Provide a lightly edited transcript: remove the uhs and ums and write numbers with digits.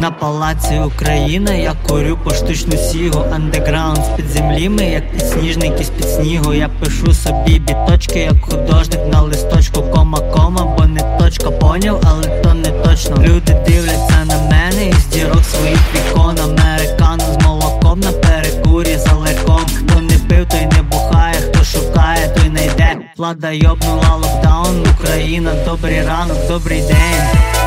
На палаці Україна, я курю поштучну сігу. Андеграунд з-під землі ми, як підсніжники з-під снігу. Я пишу собі біточки, як художник на листочку. Кома, бо не точка, поняв, але то не точно. Люди дивляться на мене із дірок своїх вікон. Американо з молоком на перекурі за леком. Хто не пив, той не бухає, хто шукає, той не йде. Влада йобнула локдаун, Україна, добрий ранок, добрий день.